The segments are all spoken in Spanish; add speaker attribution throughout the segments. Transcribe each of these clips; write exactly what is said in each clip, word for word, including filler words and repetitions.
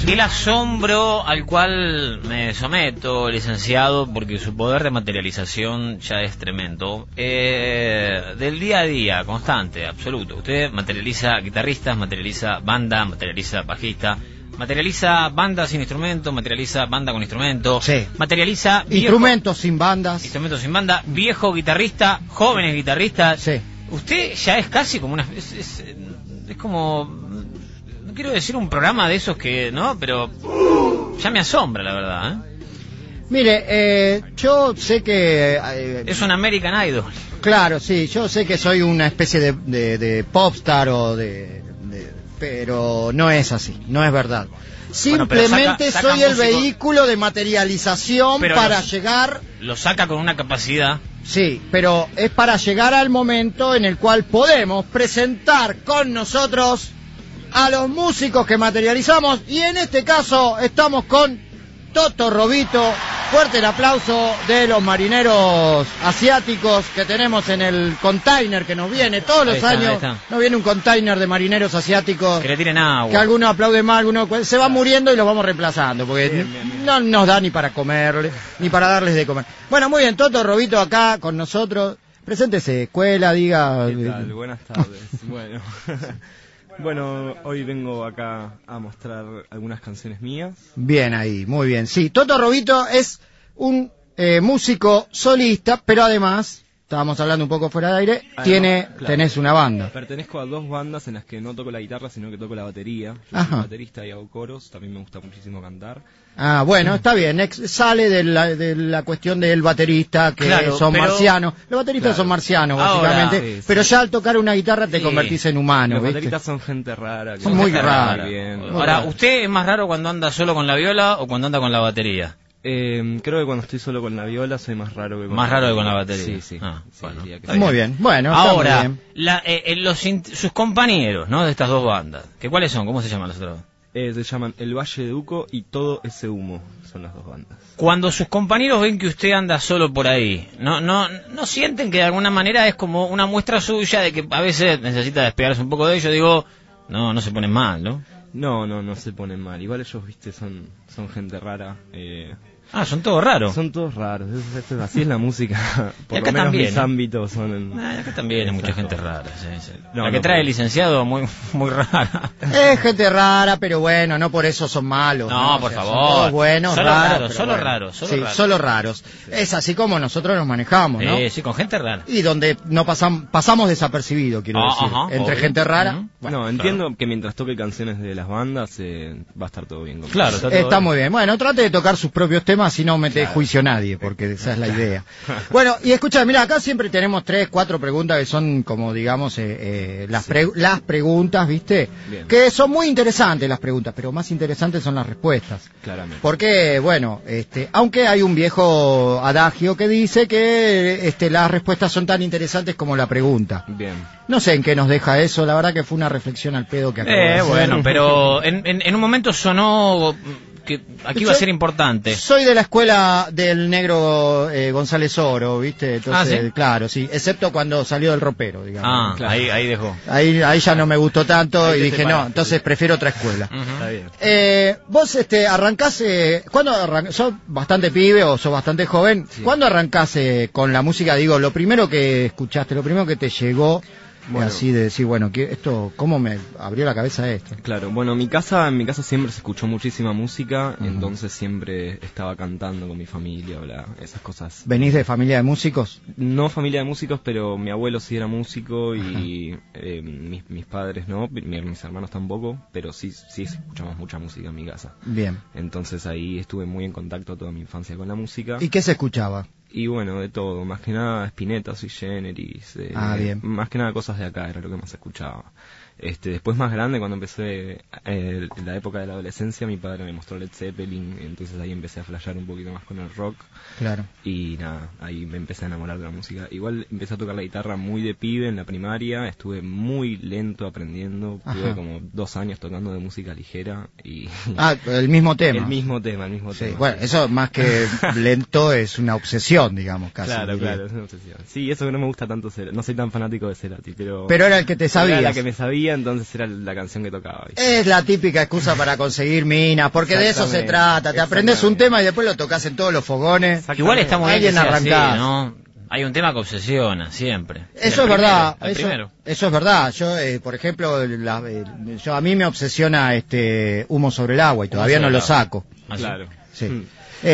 Speaker 1: El asombro al cual me someto, licenciado, porque su poder de materialización ya es tremendo. Eh, del día a día, constante, absoluto. Usted materializa guitarristas, materializa banda, materializa bajista, materializa banda sin instrumento, materializa banda con instrumento,
Speaker 2: sí.
Speaker 1: materializa viejo,
Speaker 2: instrumentos sin bandas,
Speaker 1: instrumentos sin banda, viejo guitarrista, jóvenes guitarristas.
Speaker 2: Sí.
Speaker 1: Usted ya es casi como una... Es, es, es como... No quiero decir un programa de esos que... ¿no? Pero ya me asombra, la verdad, ¿eh?
Speaker 2: Mire, eh, yo sé que... Eh,
Speaker 1: es un American Idol.
Speaker 2: Claro, sí, yo sé que soy una especie de, de, de popstar o de, de... Pero no es así, no es verdad. Simplemente bueno, saca, saca soy el músico... vehículo de materialización pero para los, llegar...
Speaker 1: Lo saca con una capacidad...
Speaker 2: Sí, pero es para llegar al momento en el cual podemos presentar con nosotros a los músicos que materializamos, y en este caso estamos con Toto Robito. Fuerte el aplauso de los marineros asiáticos que tenemos en el container que nos viene todos los
Speaker 1: está,
Speaker 2: años. Nos viene un container de marineros asiáticos
Speaker 1: que le tiren agua,
Speaker 2: que algunos aplauden más, algunos se van muriendo y los vamos reemplazando porque bien, bien, bien. no nos da ni para comerles ni para darles de comer. Bueno, muy bien, Toto Robito acá con nosotros. Preséntese, escuela, diga.
Speaker 3: ¿Qué tal? Buenas tardes. Bueno. Bueno, hoy vengo acá a mostrar algunas canciones mías.
Speaker 2: Bien ahí, muy bien. Sí, Toto Robito es un eh, músico solista, pero además, estábamos hablando un poco fuera de aire, además, tiene, claro, tenés una banda.
Speaker 3: Pertenezco a dos bandas en las que no toco la guitarra, sino que toco la batería. Yo
Speaker 2: Ajá.
Speaker 3: soy baterista y hago coros, también me gusta muchísimo cantar.
Speaker 2: Ah, bueno, está bien, Ex sale de la, de la cuestión del baterista, que
Speaker 1: claro,
Speaker 2: son
Speaker 1: pero...
Speaker 2: marcianos. Los bateristas claro. son marcianos, básicamente,
Speaker 3: Ahora, sí,
Speaker 2: pero
Speaker 3: sí.
Speaker 2: ya al tocar una guitarra te
Speaker 1: sí.
Speaker 2: convertís en humano.
Speaker 3: Los
Speaker 2: ¿viste?
Speaker 3: bateristas son gente rara.
Speaker 2: Son muy raros.
Speaker 1: Ahora, ¿usted es más raro cuando anda solo con la viola o cuando anda con la batería?
Speaker 3: Eh, creo que cuando estoy solo con la viola soy más raro que con
Speaker 1: más
Speaker 3: la
Speaker 1: raro
Speaker 3: batería.
Speaker 1: que con la batería.
Speaker 3: Sí, sí.
Speaker 1: Ah,
Speaker 3: sí
Speaker 1: bueno,
Speaker 3: que
Speaker 2: muy bien. Bueno,
Speaker 1: ahora,
Speaker 2: muy bien.
Speaker 1: La, eh, los, sus compañeros, ¿no? De estas dos bandas, ¿que cuáles son? ¿Cómo se llaman los otros?
Speaker 3: Eh, se llaman El Valle de Uco y Todo Ese Humo, son las dos bandas.
Speaker 1: Cuando sus compañeros ven que usted anda solo por ahí, ¿no no no sienten que de alguna manera es como una muestra suya de que a veces necesita despegarse un poco de ellos? Digo, no, no se ponen mal, ¿no?
Speaker 3: No, no, no se ponen mal. Igual ellos, viste, son, son gente rara. Eh...
Speaker 1: Ah, son todos raros.
Speaker 3: Son todos raros, es, es, así es la música. Por
Speaker 1: y acá
Speaker 3: lo menos
Speaker 1: también,
Speaker 3: mis
Speaker 1: ¿eh?
Speaker 3: ámbitos son... En...
Speaker 1: Ah, acá también hay mucha gente rara. Sí, sí.
Speaker 3: No,
Speaker 1: la que
Speaker 3: no,
Speaker 1: trae
Speaker 3: pero...
Speaker 1: el licenciado, muy muy rara.
Speaker 2: Es gente rara, pero bueno, no por eso son malos.
Speaker 1: No,
Speaker 2: ¿no?
Speaker 1: por
Speaker 2: o sea,
Speaker 1: favor.
Speaker 2: Son todos buenos,
Speaker 1: solo
Speaker 2: raros.
Speaker 1: raros, solo
Speaker 2: bueno.
Speaker 1: raros, solo
Speaker 2: sí,
Speaker 1: raros.
Speaker 2: solo raros. Sí. Es así como nosotros nos manejamos, ¿no?
Speaker 1: Sí, sí, con gente rara.
Speaker 2: Y donde no pasam pasamos desapercibido, quiero
Speaker 1: ah,
Speaker 2: decir.
Speaker 1: Ajá,
Speaker 2: Entre
Speaker 1: obvio.
Speaker 2: gente rara.
Speaker 1: Uh-huh.
Speaker 3: Bueno, no, entiendo claro. que mientras toque canciones de las bandas eh, va a estar todo bien.
Speaker 1: Claro,
Speaker 2: está,
Speaker 1: está, todo
Speaker 2: está
Speaker 1: bien.
Speaker 2: muy bien. Bueno, trate de tocar sus propios temas y no mete claro. juicio a nadie, porque esa es la idea. Bueno, y escucha, mira, acá siempre tenemos tres, cuatro preguntas que son como, digamos, eh, eh, las, pre las preguntas, ¿viste?
Speaker 3: Bien.
Speaker 2: Que son muy interesantes las preguntas, pero más interesantes son las respuestas.
Speaker 3: Claramente.
Speaker 2: Porque, bueno, este, aunque hay un viejo adagio que dice que este, las respuestas son tan interesantes como la pregunta.
Speaker 3: Bien.
Speaker 2: No sé en qué nos deja eso, la verdad que fue una reflexión al pedo que acabo
Speaker 1: eh,
Speaker 2: de hacer.
Speaker 1: Bueno, pero en, en, en un momento sonó... que aquí va a ser importante.
Speaker 2: Soy de la escuela del negro eh, González Oro, ¿viste? Entonces,
Speaker 1: ¿Ah, sí?
Speaker 2: Claro, sí, excepto cuando salió del ropero, digamos.
Speaker 1: Ah,
Speaker 2: claro.
Speaker 1: ahí, ahí dejó.
Speaker 2: Ahí, ahí ya no me gustó tanto
Speaker 3: ahí
Speaker 2: y dije, no, entonces prefiero otra escuela.
Speaker 1: Uh-huh.
Speaker 3: Está bien.
Speaker 2: Eh, vos este, arrancás, eh, ¿cuándo arrancás? ¿Sos bastante pibe o sos bastante joven?
Speaker 3: Sí.
Speaker 2: ¿Cuándo arrancás eh, con la música? Digo, lo primero que escuchaste, lo primero que te llegó... Bueno. Así de decir, bueno, que esto, ¿cómo me abrió la cabeza esto?
Speaker 3: Claro, bueno, en mi casa, en mi casa siempre se escuchó muchísima música,
Speaker 2: uh-huh.
Speaker 3: entonces siempre estaba cantando con mi familia, bla, esas cosas.
Speaker 2: ¿Venís de familia de músicos?
Speaker 3: No familia de músicos, pero mi abuelo sí era músico y eh, mis, mis padres no, mi, mis hermanos tampoco, pero sí, sí escuchamos mucha música en mi casa.
Speaker 2: Bien.
Speaker 3: Entonces ahí estuve muy en contacto toda mi infancia con la música.
Speaker 2: ¿Y qué se escuchaba?
Speaker 3: Y bueno, de todo, más que nada Spinetta, Sui Generis, eh,
Speaker 2: ah, bien.
Speaker 3: más que nada cosas de acá era lo que más escuchaba. Este, después más grande, cuando empecé eh, en la época de la adolescencia, mi padre me mostró Led Zeppelin, entonces ahí empecé a flashear un poquito más con el rock.
Speaker 2: Claro.
Speaker 3: Y nada, ahí me empecé a enamorar de la música. Igual empecé a tocar la guitarra muy de pibe en la primaria, estuve muy lento aprendiendo, tuve como dos años tocando de música ligera y...
Speaker 2: Ah, el mismo tema.
Speaker 3: El mismo tema, el mismo
Speaker 2: sí.
Speaker 3: tema.
Speaker 2: Bueno, eso más que lento es una obsesión, digamos, casi.
Speaker 3: Claro,
Speaker 2: diría.
Speaker 3: claro, es una obsesión. Sí, eso que no me gusta tanto, no soy tan fanático de Cerati, pero...
Speaker 2: Pero era el que te sabías.
Speaker 3: Era la que me sabía batería, entonces era la canción que tocaba. ¿viste?
Speaker 2: Es la típica excusa para conseguir minas, porque de eso se trata. Te aprendes un tema y después lo tocas en todos los fogones.
Speaker 1: Igual está muy bien que sea así,
Speaker 2: arrancás.
Speaker 1: ¿no? Hay un tema que obsesiona siempre.
Speaker 2: Eso
Speaker 1: el
Speaker 2: es
Speaker 1: primero,
Speaker 2: verdad.
Speaker 1: el
Speaker 2: Eso,
Speaker 1: primero.
Speaker 2: eso es verdad. Yo, eh, por ejemplo, la, eh, yo a mí me obsesiona este Humo sobre el agua y todavía no lo saco.
Speaker 3: Claro.
Speaker 2: Sí.
Speaker 3: Mm.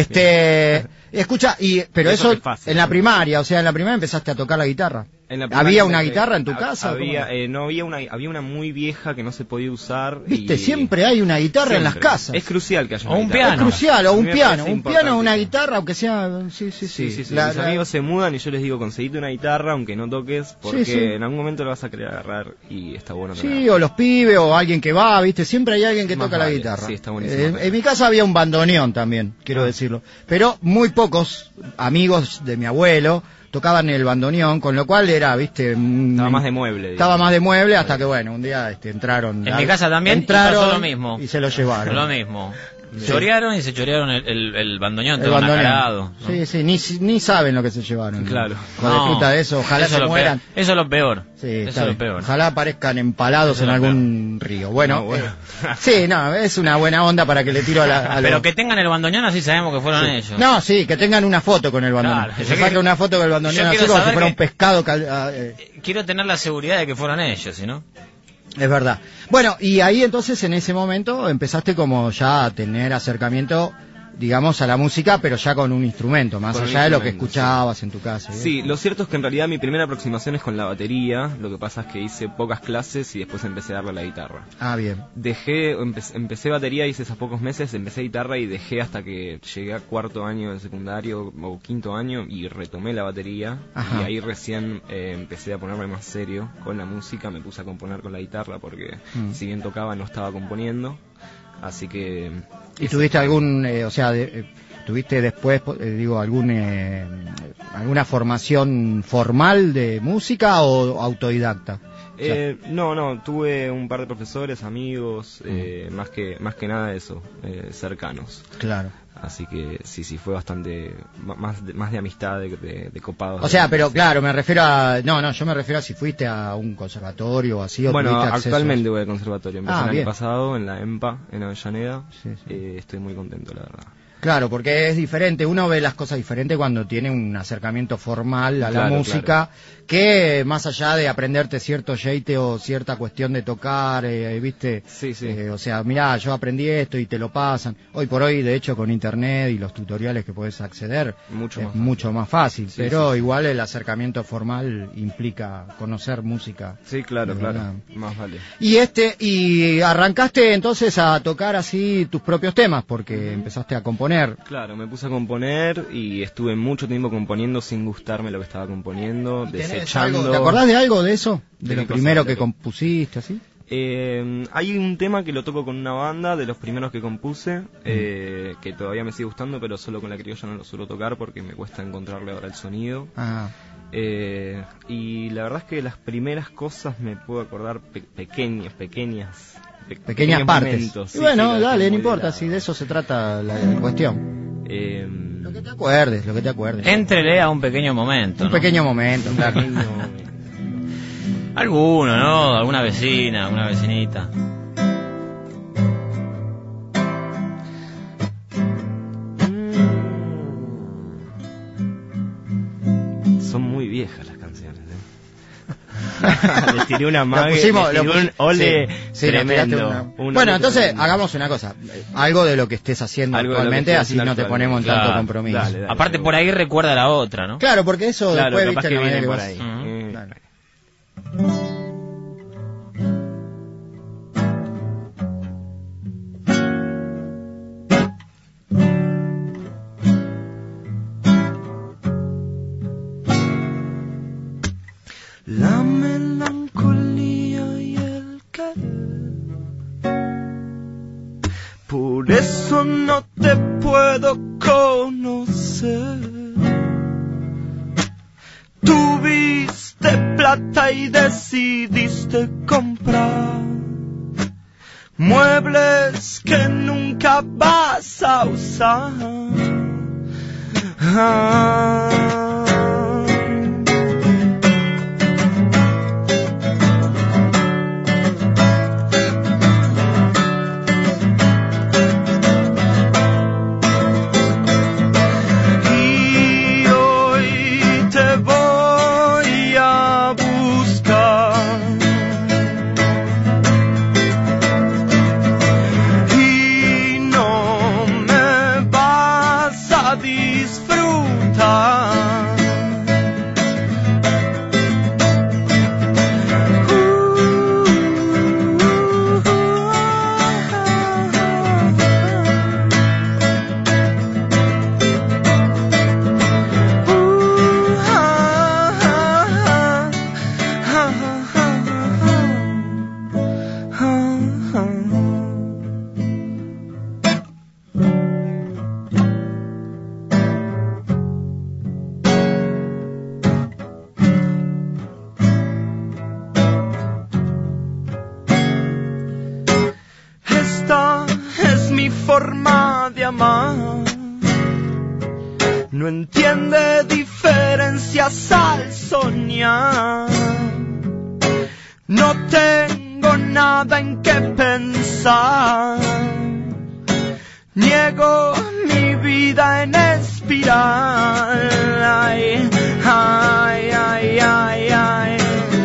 Speaker 2: Este, escucha, y pero
Speaker 3: Eso
Speaker 2: eso,
Speaker 3: es fácil,
Speaker 2: en la
Speaker 3: ¿no?
Speaker 2: primaria, o sea, en la primaria empezaste a tocar la guitarra.
Speaker 3: En la primaria
Speaker 2: ¿Había una
Speaker 3: me-
Speaker 2: guitarra en tu
Speaker 3: hab-
Speaker 2: casa?
Speaker 3: Había,
Speaker 2: ¿Cómo?
Speaker 3: eh, no había una, había una muy vieja que no se podía usar.
Speaker 2: Viste,
Speaker 3: y-
Speaker 2: siempre hay una guitarra en las
Speaker 3: Siempre.
Speaker 2: casas.
Speaker 3: Es crucial que haya
Speaker 1: O
Speaker 3: una
Speaker 1: un
Speaker 3: guitarra.
Speaker 2: Es
Speaker 1: piano.
Speaker 2: crucial, o
Speaker 3: A mí
Speaker 2: un
Speaker 3: me
Speaker 2: piano,
Speaker 3: parece
Speaker 2: un piano o una
Speaker 3: importante.
Speaker 2: guitarra, aunque sea, sí, sí, sí.
Speaker 3: Sí, sí, sí.
Speaker 2: La-
Speaker 3: Mis
Speaker 2: la-
Speaker 3: amigos se mudan y yo les digo, conseguite una guitarra aunque no toques, porque
Speaker 2: Sí, sí.
Speaker 3: en algún momento lo vas a querer agarrar y está bueno
Speaker 2: Sí,
Speaker 3: tenerlo.
Speaker 2: o los pibes, o alguien que va, viste, siempre hay alguien que
Speaker 3: Más
Speaker 2: toca la
Speaker 3: vale,
Speaker 2: guitarra.
Speaker 3: sí, está buenísimo.
Speaker 2: Eh, en mi casa había un bandoneón también, quiero
Speaker 3: Ah.
Speaker 2: decirlo. Pero muy pocos amigos de mi abuelo tocaban el bandoneón, con lo cual era, viste... mm,
Speaker 3: Estaba más de mueble.
Speaker 2: Estaba
Speaker 3: digamos.
Speaker 2: más de mueble hasta que, bueno, un día este, entraron...
Speaker 1: En mi casa también
Speaker 2: entraron
Speaker 1: pasó lo mismo.
Speaker 2: y se lo llevaron.
Speaker 1: Lo mismo.
Speaker 2: Sí.
Speaker 1: Chorearon y se chorearon el, el, el bandoneón,
Speaker 2: El
Speaker 1: todo
Speaker 2: bandoneón.
Speaker 1: nacarado, ¿no?
Speaker 2: Sí, sí, ni, ni saben lo que se llevaron.
Speaker 3: Claro.
Speaker 2: Con
Speaker 1: No,
Speaker 2: de puta de eso, ojalá
Speaker 1: eso
Speaker 2: se
Speaker 1: es lo
Speaker 2: mueran.
Speaker 1: peor. Eso es lo peor.
Speaker 2: Sí,
Speaker 1: eso
Speaker 2: está
Speaker 1: es lo
Speaker 2: bien.
Speaker 1: peor.
Speaker 2: Ojalá aparezcan empalados
Speaker 1: Eso
Speaker 2: en
Speaker 1: es lo
Speaker 2: algún río. Bueno,
Speaker 3: No, bueno.
Speaker 2: eh, sí, no, es una buena onda para que le tiro a la... a
Speaker 1: Pero
Speaker 2: los-
Speaker 1: que tengan el bandoneón así sabemos que fueron
Speaker 2: Sí.
Speaker 1: ellos.
Speaker 2: No, sí, que tengan una foto con el bandoneón.
Speaker 1: Claro,
Speaker 2: que
Speaker 1: yo
Speaker 2: se
Speaker 1: quiero-
Speaker 2: saque una foto con el bandoneón
Speaker 1: yo
Speaker 2: así
Speaker 1: quiero
Speaker 2: como si
Speaker 1: saber
Speaker 2: fuera
Speaker 1: que-
Speaker 2: un pescado. cal- ah, eh,
Speaker 1: Quiero tener la seguridad de que fueron ellos, ¿sí no?
Speaker 2: es verdad. Bueno, y ahí entonces en ese momento empezaste como ya a tener acercamiento, digamos, a la música, pero ya con un instrumento, más
Speaker 3: Con un
Speaker 2: allá de lo que
Speaker 3: instrumento,
Speaker 2: escuchabas en tu casa. ¿eh?
Speaker 3: Sí, lo cierto es que en realidad mi primera aproximación es con la batería. Lo que pasa es que hice pocas clases y después empecé a darle a la guitarra.
Speaker 2: Ah, bien.
Speaker 3: Dejé, empe- empecé batería, hice esos pocos meses, empecé guitarra y dejé hasta que llegué a cuarto año del secundario o quinto año y retomé la batería.
Speaker 2: Ajá.
Speaker 3: Y ahí recién eh, empecé a ponerme más serio con la música, me puse a componer con la guitarra porque
Speaker 2: Mm.
Speaker 3: si bien tocaba no estaba componiendo. Así que...
Speaker 2: ¿Y
Speaker 3: ese
Speaker 2: tuviste
Speaker 3: fue-
Speaker 2: algún, eh, o sea, de- eh, tuviste después, eh, digo, algún, eh, alguna formación formal de música o autodidacta? O sea,
Speaker 3: Eh, no, no, tuve un par de profesores, amigos, eh, más que más que nada eso, eh, cercanos.
Speaker 2: claro.
Speaker 3: Así que sí, sí, fue bastante ma- más de, más de amistad, de, de, de copados.
Speaker 2: O sea,
Speaker 3: de-
Speaker 2: pero claro, me refiero a... No, no, yo me refiero a si fuiste a un conservatorio o así o
Speaker 3: Bueno,
Speaker 2: tuviste acceso.
Speaker 3: actualmente voy al conservatorio. Empecé
Speaker 2: Ah,
Speaker 3: el año
Speaker 2: bien.
Speaker 3: pasado en la EMPA, en Avellaneda.
Speaker 2: Sí, sí.
Speaker 3: Eh, estoy muy contento, la verdad.
Speaker 2: Claro, porque es diferente, uno ve las cosas diferentes cuando tiene un acercamiento formal a la
Speaker 3: Claro,
Speaker 2: música, que más allá de aprenderte cierto jeite o cierta cuestión de tocar, eh, viste,
Speaker 3: Sí, sí.
Speaker 2: Eh, o sea, mirá, yo aprendí esto y te lo pasan. Hoy por hoy, de hecho, con internet y los tutoriales que puedes acceder,
Speaker 3: Mucho
Speaker 2: es
Speaker 3: más fácil.
Speaker 2: mucho más fácil,
Speaker 3: Sí,
Speaker 2: pero
Speaker 3: sí.
Speaker 2: igual el acercamiento formal implica conocer música.
Speaker 3: Sí, claro,
Speaker 2: De
Speaker 3: claro.
Speaker 2: verdad.
Speaker 3: Más vale.
Speaker 2: Y este, y arrancaste entonces a tocar así tus propios temas, porque empezaste a componer.
Speaker 3: Claro, me puse a componer y estuve mucho tiempo componiendo sin gustarme lo que estaba componiendo,
Speaker 2: ¿Tenés
Speaker 3: desechando.
Speaker 2: algo- ¿Te acordás de algo de eso? ¿De,
Speaker 3: ¿De
Speaker 2: lo
Speaker 3: qué cosa?
Speaker 2: primero
Speaker 3: ¿De
Speaker 2: que
Speaker 3: qué?
Speaker 2: compusiste, así?
Speaker 3: Eh, hay un tema que lo toco con una banda de los primeros que compuse, eh, que todavía me sigue gustando, pero solo con la criolla no lo suelo tocar porque me cuesta encontrarle ahora el sonido.
Speaker 2: Ah,
Speaker 3: Eh, y la verdad es que las primeras cosas me puedo acordar pe- pequeñas, pequeñas. pe-
Speaker 2: pequeñas
Speaker 3: pequeños
Speaker 2: partes.
Speaker 3: momentos,
Speaker 2: Y
Speaker 3: sí,
Speaker 2: bueno,
Speaker 3: sí, lo dejé
Speaker 2: dale, no
Speaker 3: muy
Speaker 2: importa,
Speaker 3: de
Speaker 2: si
Speaker 3: lado.
Speaker 2: de eso se trata la, la cuestión.
Speaker 3: Eh,
Speaker 2: Lo que te acuerdes, lo que te acuerdes.
Speaker 1: Entrele a un pequeño momento.
Speaker 2: Un
Speaker 1: ¿no?
Speaker 2: pequeño momento, claro.
Speaker 3: pequeño-
Speaker 1: Alguno, ¿no? Alguna vecina, alguna vecinita.
Speaker 3: Son muy viejas las canciones, ¿eh? Le tiré una
Speaker 2: Lo
Speaker 3: mague,
Speaker 2: pusimos-
Speaker 3: le
Speaker 2: lo
Speaker 3: tiré un
Speaker 2: pusi-
Speaker 3: ole
Speaker 2: sí, sí, nos
Speaker 3: tremendo.
Speaker 2: tiraste una-
Speaker 3: Un
Speaker 2: Bueno,
Speaker 3: ole
Speaker 2: entonces
Speaker 3: tremendo.
Speaker 2: hagamos una cosa. eh, Algo de lo que estés haciendo
Speaker 3: Algo de lo que
Speaker 2: actualmente,
Speaker 3: estoy
Speaker 2: así
Speaker 3: haciendo
Speaker 2: no te
Speaker 3: actualmente.
Speaker 2: ponemos en tanto
Speaker 1: Claro,
Speaker 2: compromiso.
Speaker 3: dale, dale.
Speaker 1: Aparte por ahí recuerda la otra, ¿no?
Speaker 2: Claro, porque eso
Speaker 3: Claro,
Speaker 2: después,
Speaker 3: capaz
Speaker 2: viste,
Speaker 3: que
Speaker 2: no es
Speaker 3: viene
Speaker 2: que
Speaker 3: por
Speaker 2: vas-
Speaker 3: ahí.
Speaker 1: Ujú.
Speaker 3: Eh,
Speaker 2: Claro.
Speaker 3: La melancolía y el querer. Por eso no te puedo conocer. Tuviste plata y decidiste comprar muebles que nunca vas a usar. Ah.
Speaker 4: forma de amar. No entiende diferencias al soñar. No tengo nada en qué pensar. Niego mi vida en espiral. Ay, ay, ay, ay, ay.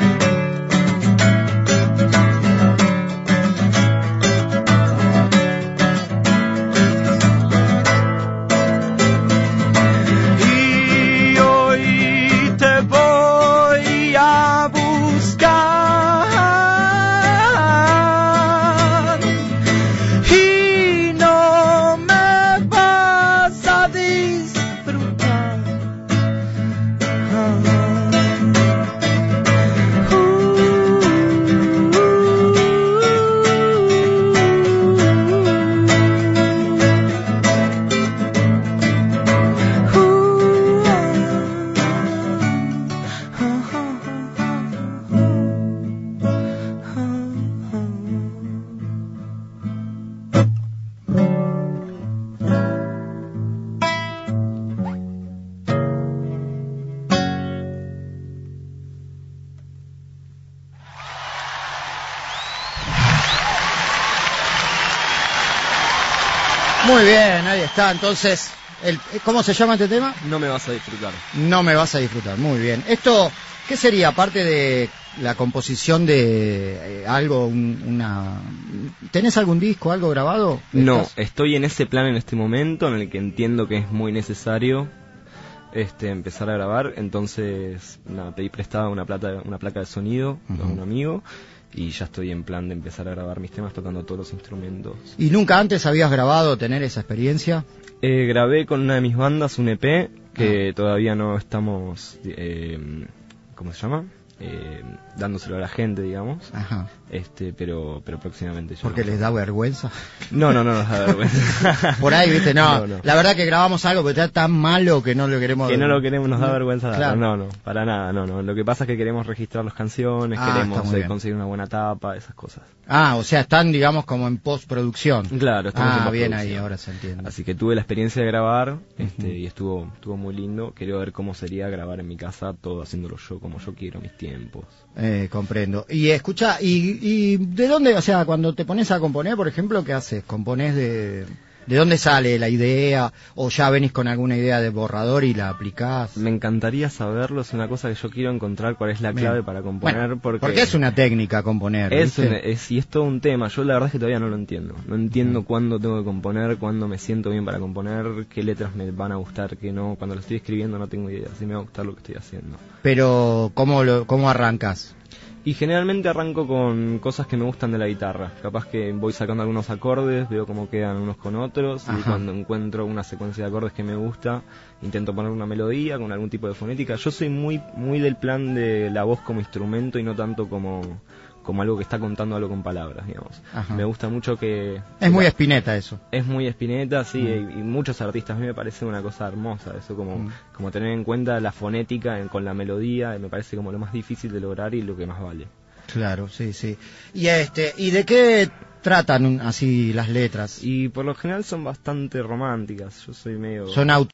Speaker 4: Y hoy te voy a buscar y no me vas a disfrutar.
Speaker 2: Muy bien, ahí está. Entonces, el, ¿cómo se llama este tema?
Speaker 3: No me vas a disfrutar.
Speaker 2: No me vas a disfrutar. Muy bien. Esto, ¿qué sería? Aparte de la composición de eh, algo, un, una... ¿Tenés algún disco, algo grabado?
Speaker 3: No,
Speaker 2: ¿Estás?
Speaker 3: estoy en ese plan en este momento en el que entiendo que es muy necesario este empezar a grabar. Entonces, nada, pedí prestada una, plata, una placa de sonido uh-huh. a un amigo. Y ya estoy en plan de empezar a grabar mis temas tocando todos los instrumentos.
Speaker 2: ¿Y nunca antes habías grabado, tener esa experiencia?
Speaker 3: Eh, grabé con una de mis bandas un E P que ah. todavía no estamos, eh, ¿cómo se llama? Eh, dándoselo a la gente, digamos.
Speaker 2: Ajá.
Speaker 3: Este, pero pero próximamente. Ya
Speaker 2: ¿Porque
Speaker 3: no.
Speaker 2: les da vergüenza?
Speaker 3: No, no, no nos da vergüenza.
Speaker 2: Por ahí, viste, no,
Speaker 3: no, no.
Speaker 2: La verdad que grabamos algo, pero está tan malo que no lo queremos...
Speaker 3: Que no lo queremos, nos da
Speaker 2: no,
Speaker 3: vergüenza.
Speaker 2: Claro.
Speaker 3: No, no, para nada, no, no. Lo que pasa es que queremos registrar las canciones,
Speaker 2: ah,
Speaker 3: queremos eh, conseguir una buena tapa, esas cosas.
Speaker 2: Ah, o sea, están, digamos, como en postproducción.
Speaker 3: Claro, estamos
Speaker 2: ah,
Speaker 3: en postproducción.
Speaker 2: bien ahí, ahora se entiende.
Speaker 3: Así que tuve la experiencia de grabar este,
Speaker 2: uh-huh.
Speaker 3: y estuvo estuvo muy lindo. Quería ver cómo sería grabar en mi casa, todo haciéndolo yo, como yo quiero, mis tiempos.
Speaker 2: Eh, comprendo. Y escucha, y, ¿y de dónde, o sea, cuando te pones a componer, por ejemplo, qué haces? ¿Componés de... ¿De dónde sale la idea? ¿O ya venís con alguna idea de borrador y la aplicás?
Speaker 3: Me encantaría saberlo, es una cosa que yo quiero encontrar cuál es la clave Bien. para componer.
Speaker 2: Bueno,
Speaker 3: porque,
Speaker 2: porque es una técnica componer.
Speaker 3: Es, un, es Y es todo un tema, yo la verdad es que todavía no lo entiendo. No entiendo uh-huh. cuándo tengo que componer, cuándo me siento bien para componer, qué letras me van a gustar, qué no. Cuando lo estoy escribiendo no tengo idea, si me va a gustar lo que estoy haciendo.
Speaker 2: Pero, ¿cómo, lo, cómo arrancas?
Speaker 3: Y generalmente arranco con cosas que me gustan de la guitarra. Capaz que voy sacando algunos acordes, veo cómo quedan unos con otros. Ajá. Y cuando encuentro una secuencia de acordes que me gusta, intento poner una melodía con algún tipo de fonética. Yo soy muy muy del plan de la voz como instrumento y no tanto como, como algo que está contando algo con palabras, digamos. Ajá. Me gusta mucho que...
Speaker 2: Es muy Spinetta eso.
Speaker 3: Es muy Spinetta, sí,
Speaker 2: mm.
Speaker 3: y, y muchos artistas. A mí me parece una cosa hermosa eso, como,
Speaker 2: mm.
Speaker 3: como tener en cuenta la fonética en, con la melodía, me parece como lo más difícil de lograr y lo que más vale.
Speaker 2: Claro, sí, sí. Y este, ¿y de qué tratan así las letras?
Speaker 3: Y por lo general son bastante románticas. Yo soy medio...
Speaker 2: Son auto